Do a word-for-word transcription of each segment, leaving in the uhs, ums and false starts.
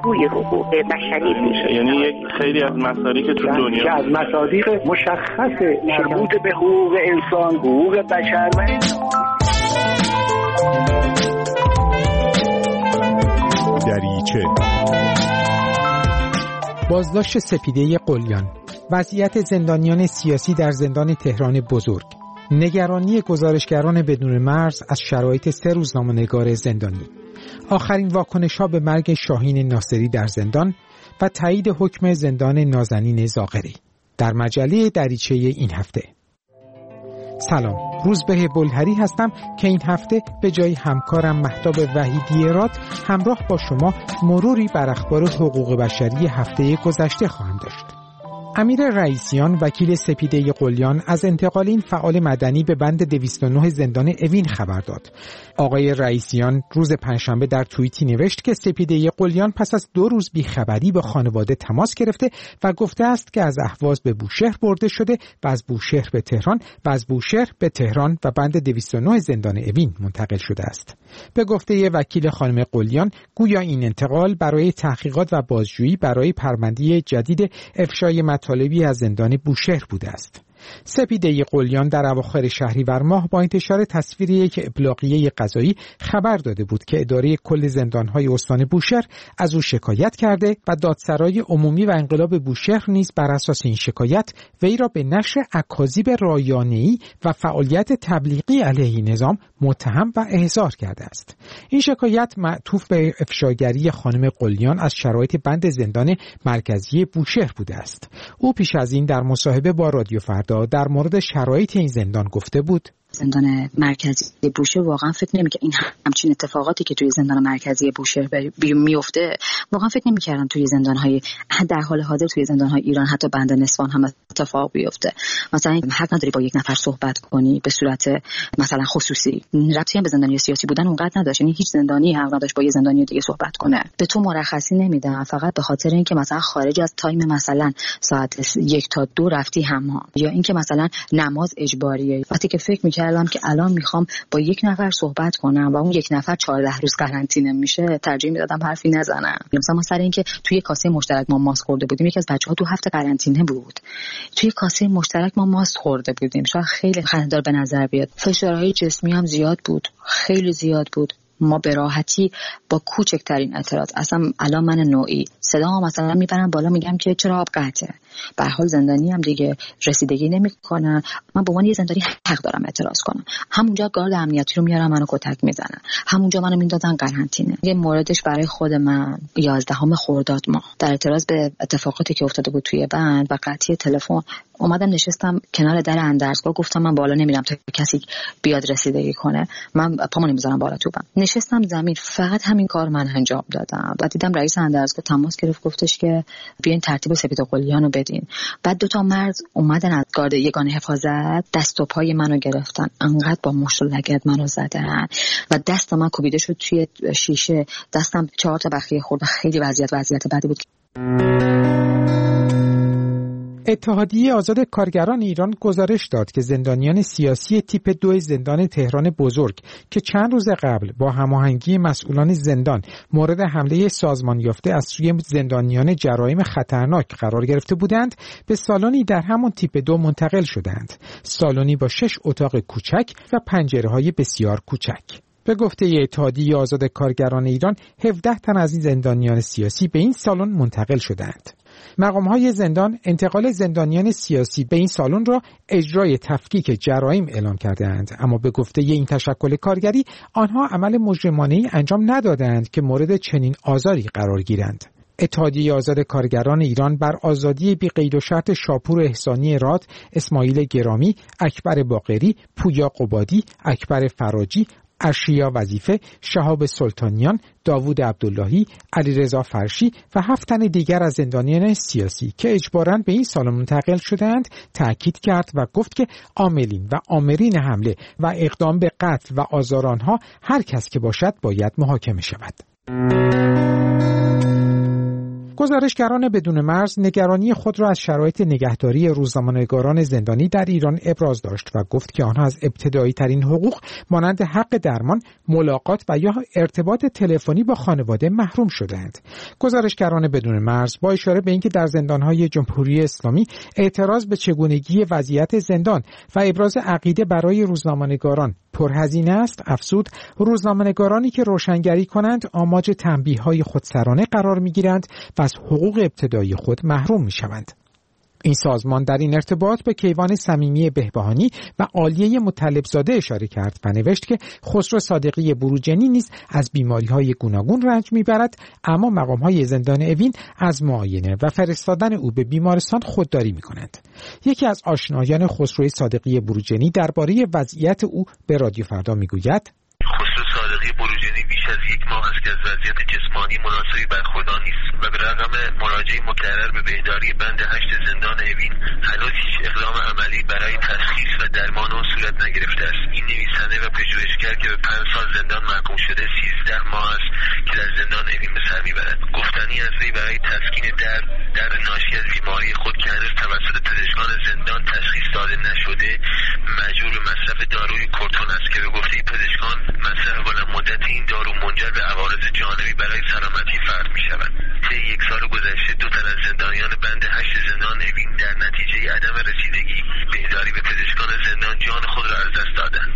بازگوی حقوق بشری میشه. یعنی یک خیلی از مسائلی که تو دنیا که از مصادیق مشخص مربوط به حقوق انسان، حقوق بشر و دریچه. بازداشت سپیده قلیان، وضعیت زندانیان سیاسی در زندان تهران بزرگ، نگرانی گزارشگران بدون مرز از شرایط سه روزنامه‌نگار زندانی، آخرین واکنش‌ها به مرگ شاهین ناصری در زندان و تایید حکم زندان نازنین زاغری در مجله دریچه این هفته. سلام، روزبه بلهری هستم که این هفته به جای همکارم مهتاب وحیدی راد همراه با شما مروری بر اخبار حقوق بشری هفته گذشته خواهم داشت. امیر رئیسیان وکیل سپیده قلیان از انتقال این فعال مدنی به بند دویست و نه زندان اوین خبر داد. آقای رئیسیان روز پنجشنبه در توییتی نوشت که سپیده قلیان پس از دو روز بیخبری با خانواده تماس گرفته و گفته است که از اهواز به بوشهر برده شده و از بوشهر به تهران و از بوشهر به تهران و بند دویست و نه زندان اوین منتقل شده است. به گفته وکیل خانم قلیان، گویا این انتقال برای تحقیقات و بازجویی برای پرونده جدید افشای مطالبی از زندان بوشهر بوده است. سپیده قلیان در اواخر شهریور ماه با انتشار تصویر یک ابلاغیه قضایی خبر داده بود که اداره کل زندان‌های استان بوشهر از او شکایت کرده و دادسرای عمومی و انقلاب بوشهر نیز بر اساس این شکایت وی را به نشر اکاذیب رایانه‌ای و فعالیت تبلیغی علیه نظام متهم و احضار کرده است. این شکایت معطوف به افشاگری خانم قلیان از شرایط بند زندان مرکزی بوشهر بوده است. او پیش از این در مصاحبه با رادیو فردا در مورد شرایط این زندان گفته بود: زندان مرکزی بوشهر واقعا فکر نمی‌کنم این همچین اتفاقاتی که توی زندان مرکزی بوشهر میفته، واقعا فکر نمی‌کردم توی زندان‌های در حال حاضر توی زندان‌های ایران حتی بند نسوان هم اتفاق بیفته. مثلا حق نداری با یک نفر صحبت کنی به صورت مثلا خصوصی، ربطی هم به زندانی سیاسی بودن اونقدر نداشت، یعنی هیچ زندانی حق نداشت با یه زندانی دیگه صحبت کنه. به تو مرخصی نمیدن فقط به خاطر اینکه مثلا خارج از تایم مثلا ساعت یک تا دو رفتی حمام، یا اینکه مثلا نماز اجباریه. وقتی که فکر می‌کردم که الان میخوام با یک نفر صحبت کنم و اون یک نفر چهارده روز قرنطینه میشه، ترجیح میدادم حرفی نزنم. مثلا ما سر اینکه توی کاسه مشترک ما ماست خورده بودیم، یکی از بچه‌ها تو هفته قرنطینه بود، توی کاسه مشترک ما ماست خورده بودیم، شاید خیلی خنده‌دار به نظر بیاد. فشارهای جسمی هم زیاد بود، خیلی زیاد بود. ما به راحتی با کوچکترین اعتراض، اصلا الان من نوعی صدا مثلا میبرم بالا میگم که چرا آب قطعه، به هر حال زندانی هم دیگه رسیدگی نمیکنن، من به عنوان یه زندانی حق دارم اعتراض کنم. همونجا گارد امنیتی رو میارن منو کتک میزنن، همونجا منو میندازن قرنطینه. یه موردش برای خود من یازدهم خرداد ماه در اعتراض به اتفاقاتی که افتاده بود توی بند و قطعی تلفن اومدم نشستم کنار در اندرزگاه، گفتم من بالا نمیرم تا کسی بیاد رسیدگی کنه، من پامو نمیذارم بالا تو بند. نشستم زمین، فقط همین کار من انجام دادم. بعد دیدم رئیس اندرزگاه تماس گرفت، گفتش که بیاین ترتیب سپیده قلیان رو بدین. بعد دو تا مرد اومدن از گارد یگان حفاظت دست و پای منو گرفتن، انقدر با مشت و لگد منو زدن و دست من کوبیده شد توی شیشه، دستم چهار تا بخیه خورد. خیلی وضعیت وضعیت بدی بود. اتحادیه آزاد کارگران ایران گزارش داد که زندانیان سیاسی تیپ دو زندان تهران بزرگ که چند روز قبل با هماهنگی مسئولان زندان مورد حمله سازمان یافته از سوی زندانیان جرایم خطرناک قرار گرفته بودند، به سالنی در همان تیپ دو منتقل شدند. سالنی با شش اتاق کوچک و پنجره‌های بسیار کوچک. به گفته اتحادیه آزاد کارگران ایران، هفده تن از این زندانیان سیاسی به این سالن منتقل شدند. مقام‌های زندان انتقال زندانیان سیاسی به این سالن را اجرای تفکیک جرایم اعلام کردند، اما به گفته این تشکل کارگری آنها عمل مجرمانه‌ای انجام ندادند که مورد چنین آزاری قرار گیرند. اتحادیه آزاد کارگران ایران بر آزادی بی قید و شرط شاپور احسانی راد، اسماعیل گرامی، اکبر باقری، پویا قبادی، اکبر فراجی، ارشیا وظیفه، شهاب سلطانیان، داوود عبداللهی، علیرضا فرشی و هفت تن دیگر از زندانیان سیاسی که اجباراً به این سالن منتقل شدند تأکید کرد و گفت که عاملین و آمرین حمله و اقدام به قتل و آزار آنها هر کس که باشد باید محاکمه شود. گزارشگران بدون مرز نگرانی خود را از شرایط نگهداری روزنامه‌نگاران زندانی در ایران ابراز داشت و گفت که آنها از ابتدایی ترین حقوق مانند حق درمان، ملاقات و یا ارتباط تلفنی با خانواده محروم شده‌اند. گزارشگران بدون مرز با اشاره به اینکه در زندان‌های جمهوری اسلامی اعتراض به چگونگی وضعیت زندان و ابراز عقیده برای روزنامه‌نگاران پرهزینه است، افزود روزنامه‌نگارانی که روشنگری کنند آماج تنبیه‌های خودسرانه قرار می‌گیرند و از حقوق ابتدایی خود محروم می‌شوند. این سازمان در این ارتباط به کیوان صمیمی بهبهانی و عالیه مطلبزاده اشاره کرد و نوشت که خسرو صادقی بروجردی نیز از بیماری‌های گوناگون رنج می‌برد، اما مقام‌های زندان اوین از معاینه و فرستادن او به بیمارستان خودداری می‌کنند. یکی از آشنایان خسرو صادقی بروجردی درباره وضعیت او به رادیو فردا می‌گوید: خسرو صادقی بروجردی بیش از یک ماه است که از وضعیت جسمانی مناسبی برخوردار نیست و به رغم مراجعه مکرر به بهداری بند هشت زندان اوین هنوز هیچ اقدام عملی برای تشخیص و درمان او صورت نگرفته است. این نویسنده و پژوهشگر که به پنج سال زندان محکوم شده سیزده ماه است که در زندان اوین به سر میبرد. گفتنی از وی برای تسکین درد درد ناشی از بیماری خود که هنوز توسط پزشکان زندان تشخیص داده نشده مجبور به مصرف داروی کورتون است که به گفته پزشکان مصرف بلند مدت این دارو منجر به عوارض جانبی برای سلامتی فرد می شود. طی یک سال گذشته دو تن از زندانیان بند هشت زندان اوین در نتیجه عدم رسیدگی بهداری به پزشکان زندان جان خود را از دست دادند.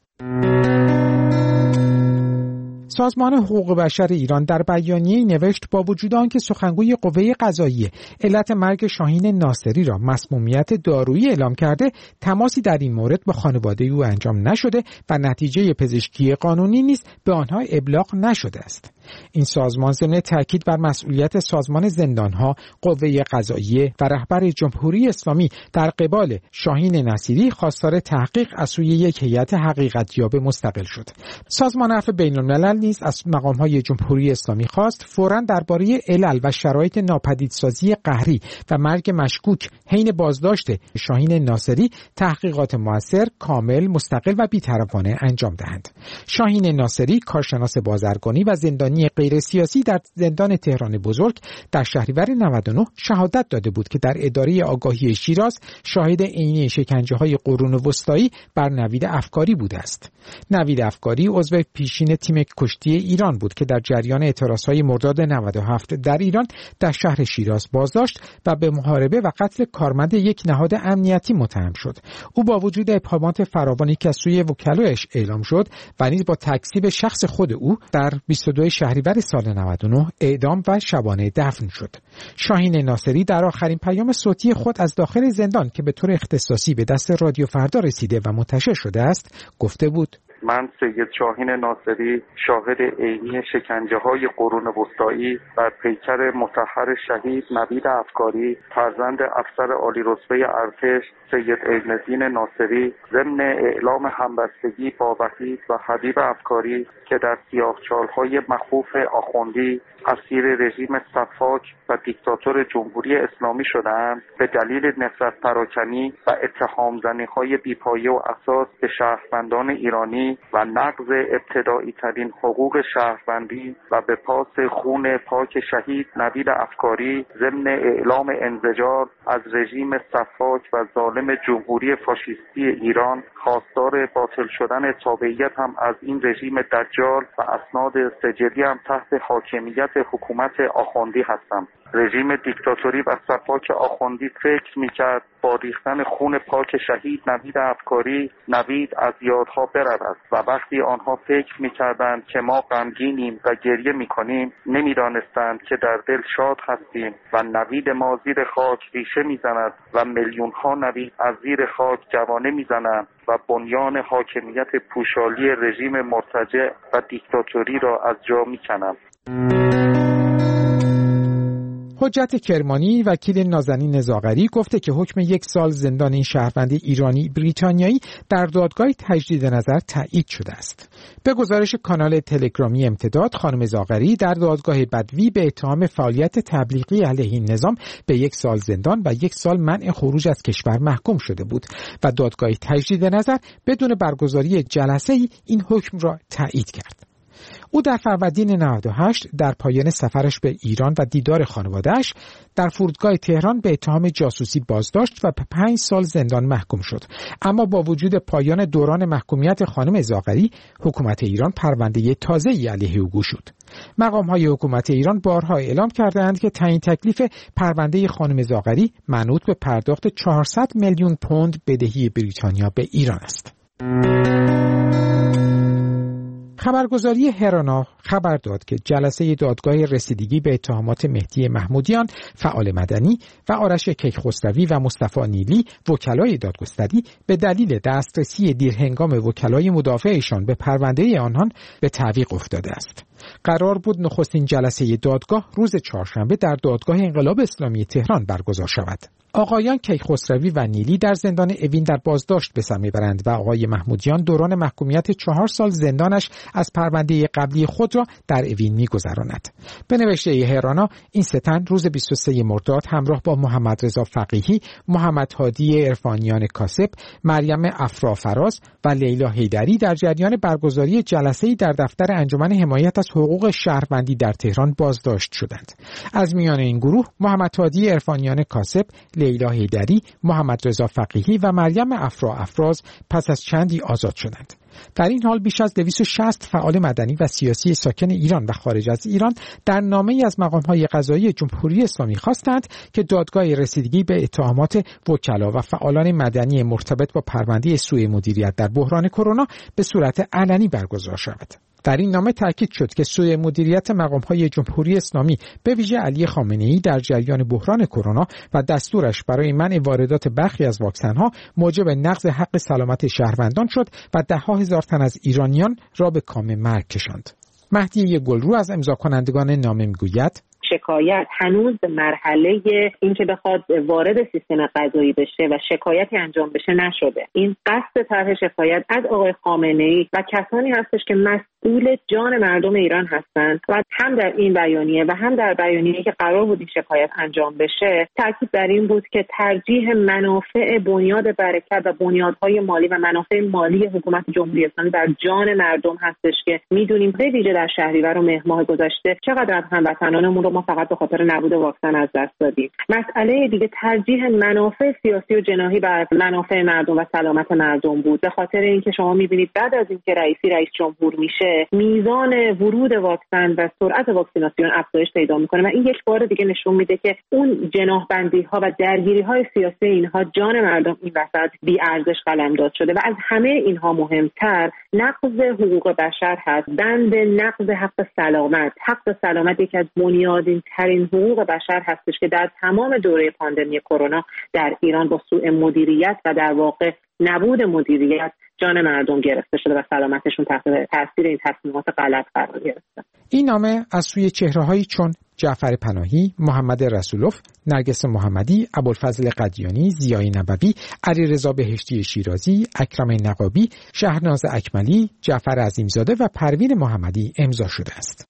سازمان حقوق بشر ایران در بیانیه‌ای نوشت با وجود آنکه سخنگوی قوه قضاییه علت مرگ شاهین ناصری را مسمومیت دارویی اعلام کرده، تماسی در این مورد با خانواده او انجام نشده و نتیجه پزشکی قانونی نیز به آنها ابلاغ نشده است. این سازمان ضمن تاکید بر مسئولیت سازمان زندانها، قوه قضاییه و رهبر جمهوری اسلامی در قبال شاهین ناصری خواستار تحقیق از سوی یک هیئت حقیقتیاب مستقل شد. سازمان عفو بین‌الملل نیز از مقام‌های جمهوری اسلامی خواست فوراً درباره علل و شرایط ناپدیدسازی قهری و مرگ مشکوک حین بازداشت شاهین ناصری تحقیقات موثر، کامل، مستقل و بی‌طرفانه انجام دهند. شاهین ناصری کارشناس بازرگانی و زندانی غیر سیاسی در زندان تهران بزرگ در شهریور نود و نه شهادت داده بود که در اداره آگاهی شیراز شاهد عینی شکنجه‌های قرون وسطایی بر نوید افکاری بوده است. نوید افکاری عضو پیشین تیم کشتی ایران بود که در جریان اعتراضهای مرداد نود و هفت در ایران در شهر شیراز بازداشت و به محاربه و قتل کارمند یک نهاد امنیتی متهم شد. او با وجود ابهامات فراوانی که از سوی وکلایش اعلام شد و نیز با تکذیب شخص خود او در بیست و دو شهریور سال نود و نه اعدام و شبانه دفن شد. شاهین ناصری در آخرین پیام صوتی خود از داخل زندان که به طور اختصاصی به دست رادیو فردا رسیده و منتشر شده است گفته بود: من سید شاهین ناصری شاهد عینی شکنجه‌های قرون وسطایی بر پیکر مطهر شهید نوید افکاری فرزند افسر عالی رتبه ارتش سید عین‌الدین ناصری ضمن اعلام همبستگی با وحید و حبیب افکاری که در سیاهچال‌های مخوف آخوندی اسیر رژیم صفاک و دیکتاتور جمهوری اسلامی شدند، به دلیل نفرت پراکنی و اتهام زنی‌های بی‌پایه و اساس به شهروندان ایرانی و نقض ابتدایی ترین حقوق شهروندی و به پاس خون پاک شهید نوید افکاری ضمن اعلام انزجار از رژیم صفاک و ظالم جمهوری فاشیستی ایران، خواستار باطل شدن تابعیت هم از این رژیم دجال و اسناد سجلی هم تحت حاکمیت حکومت آخوندی هستم. رژیم دیکتاتوری و صفاک آخوندی فکر میکرد با ریختن خون پاک شهید نوید افکاری نوید از یادها برود و وقتی آنها فکر میکردند که ما غمگینیم و گریه میکنیم نمیدانستند که در دل شاد هستیم و نوید ما زیر خاک ریشه میزند و میلیون ها نوید از زیر خاک جوانه میزنند و بنیان حاکمیت پوشالی رژیم مرتجع و دیکتاتوری را از جا میکنند. حجت کرمانی وکیل نازنین زاغری گفته که حکم یک سال زندان این شهروند ایرانی بریتانیایی در دادگاه تجدید نظر تایید شده است. به گزارش کانال تلگرامی امتداد، خانم زاغری در دادگاه بدوی به اتهام فعالیت تبلیغی علیه این نظام به یک سال زندان و یک سال منع خروج از کشور محکوم شده بود و دادگاه تجدید نظر بدون برگزاری جلسه‌ای این حکم را تایید کرد. او در فروردین نود و هشت در پایان سفرش به ایران و دیدار خانواده‌اش در فرودگاه تهران به اتهام جاسوسی بازداشت و به پنج سال زندان محکوم شد. اما با وجود پایان دوران محکومیت خانم زاغری، حکومت ایران پرونده تازه‌ای علیه او گشود. مقام‌های حکومت ایران بارها اعلام کردند که تعیین تکلیف پرونده خانم زاغری منوط به پرداخت چهارصد میلیون پوند بدهی بریتانیا به ایران است. خبرگزاری هرانا خبر داد که جلسه دادگاه رسیدگی به اتهامات مهدی محمودیان فعال مدنی و آرش کیخسروی و مصطفی نیلی وکلای دادگستری به دلیل دسترسی دیرهنگام وکلای مدافعشان به پرونده آنان به تعویق افتاده است. قرار بود نخستین جلسه دادگاه روز چهارشنبه در دادگاه انقلاب اسلامی تهران برگزار شود. آقایان کیخسروی و نیلی در زندان اوین در بازداشت به سر میبرند و آقای محمودیان دوران محکومیت چهار سال زندانش از پرونده قبلی خود را در اوین میگذراند. به نوشته هرانا این سه تن روز بیست و سوم مرداد همراه با محمد رضا فقیهی، محمد هادی عرفانیان کاسب، مریم افرافراز و لیلا حیدری در جریان برگزاری جلسه‌ای در دفتر انجمن حمایت از حقوق شهروندی در تهران بازداشت شدند. از میان این گروه محمد هادی عرفانیان کاسب، لیلا حیدری، محمد رضا فقیهی و مریم افرافراز پس از چندی آزاد شدند. در این حال بیش از دویست و شصت فعال مدنی و سیاسی ساکن ایران و خارج از ایران در نامه‌ای از مقام‌های قضایی جمهوری اسلامی خواستند که دادگاه رسیدگی به اتهامات وکلا و فعالان مدنی مرتبط با پرونده سوء مدیریت در بحران کرونا به صورت علنی برگزار شود. در این نامه تاکید شد که سوء مدیریت مقام‌های جمهوری اسلامی به ویژه علی خامنه‌ای در جریان بحران کرونا و دستورش برای منع واردات برخی از واکسن‌ها موجب نقض حق سلامت شهروندان شد و ده‌ها هزار تن از ایرانیان را به کام مرگ کشاند. مهدی گلرو از امضا کنندگان نامه میگوید شکایت هنوز به مرحله اینکه بخواد وارد سیستم قضایی بشه و شکایتی انجام بشه نشده. این قصد طرح شکایت از آقای خامنه‌ای و کسانی هستش که مسئول جان مردم ایران هستند و هم در این بیانیه و هم در بیانیه‌ای که قرار بود این شکایت انجام بشه تاکید بر این بود که ترجیح منافع بنیاد برکت و بنیادهای مالی و منافع مالی حکومت جمهوری اسلامی بر جان مردم هستش که میدونیم به ویژه در شهریور و مهر ماه گذشته چقدر از هموطنانمون رو ما فقط به خاطر نبود واکسن از دست دادیم. مسئله دیگه ترجیح منافع سیاسی و جناحی بر منافع مردم و سلامت مردم بود. به خاطر اینکه شما می‌بینید بعد از اینکه رئیسی رئیس جمهور میشه میزان ورود واکسن و سرعت واکسیناسیون افزایش پیدا میکنه و این یک بار دیگه نشون میده که اون جناح‌بندی‌ها و درگیری‌های سیاسی اینها جان مردم این وسط بی‌ارزش قلمداد شده و از همه اینها مهمتر نقض حقوق بشر هست. بند نقض حق سلامت. حق سلامت یکی از بنیادین ترین حقوق بشر هستش که در تمام دوره پاندمی کرونا در ایران با سوء مدیریت و در واقع نبود مدیریت جان مردم گرفته شده و سلامتشون تحت تاثیر این تصمیمات غلط قرار گرفته. این نامه از سوی چهره‌هایی چون جعفر پناهی، محمد رسولوف، نرگس محمدی، ابوالفضل قدیانی، ضیای نبوی، علیرضا بهشتی شیرازی، اکرم نقابی، شهرناز اکملی، جعفر عظیمزاده و پروین محمدی امضا شده است.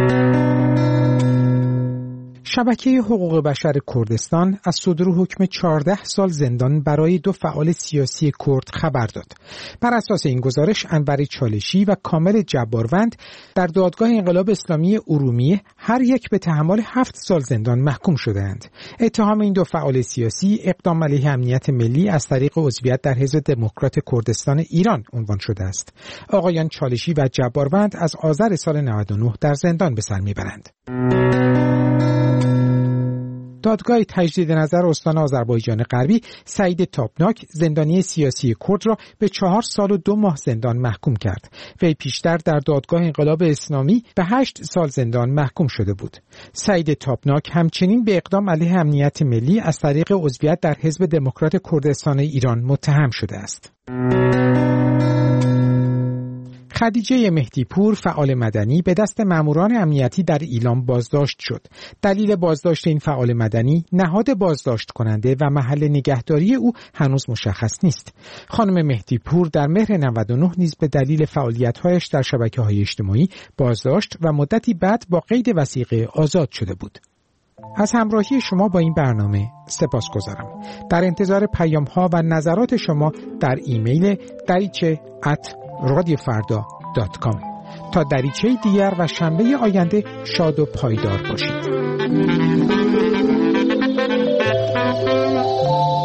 شبکه حقوق بشر کردستان از صدور حکم چهارده سال زندان برای دو فعال سیاسی کرد خبر داد. بر اساس این گزارش انور چالشی و کامل جباروند در دادگاه انقلاب اسلامی ارومیه هر یک به تحمل هفت سال زندان محکوم شدند. اتهام این دو فعال سیاسی اقدام علیه امنیت ملی از طریق عضویت در حزب دموکرات کردستان ایران عنوان شده است. آقایان چالشی و جباروند از آذر سال نود و نه در زندان به سر میبرند. دادگاه تجدید نظر استان آذربایجان غربی سعید تابناک زندانی سیاسی کرد را به چهار سال و دو ماه زندان محکوم کرد. وی پیشتر در دادگاه انقلاب اسلامی به هشت سال زندان محکوم شده بود. سعید تابناک همچنین به اقدام علیه امنیت ملی از طریق عضویت در حزب دموکرات کردستان ایران متهم شده است. خدیجه مهدیپور فعال مدنی به دست ماموران امنیتی در ایلام بازداشت شد. دلیل بازداشت این فعال مدنی نهاد بازداشت کننده و محل نگهداری او هنوز مشخص نیست. خانم مهدیپور در مهر نود و نه نیز به دلیل فعالیت‌هایش در شبکه‌های اجتماعی بازداشت و مدتی بعد با قید وثیقه آزاد شده بود. از همراهی شما با این برنامه سپاسگزارم. در انتظار پیام‌ها و نظرات شما در ایمیل دریچه ات رادیو فردا دات کام. تا دریچه دیگر و شنبه آینده شاد و پایدار باشید.